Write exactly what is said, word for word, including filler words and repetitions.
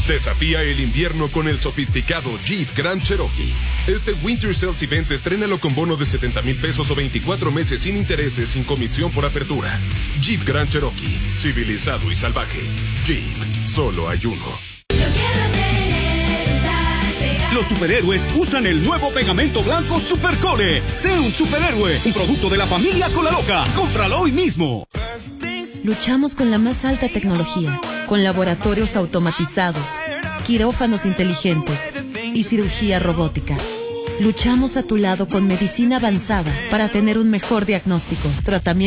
Desafía el invierno con el sofisticado Jeep Grand Cherokee. Este Winter Sales Event estrénalo con bono de setenta mil pesos o veinticuatro meses sin intereses, sin comisión por apertura. Jeep Grand Cherokee, civilizado y salvaje. Jeep, solo hay uno. Los superhéroes usan el nuevo pegamento blanco Supercole. Sé un superhéroe, un producto de la familia Colaloca. Cómpralo hoy mismo. Luchamos con la más alta tecnología, con laboratorios automatizados, quirófanos inteligentes y cirugía robótica. Luchamos a tu lado con medicina avanzada para tener un mejor diagnóstico, tratamiento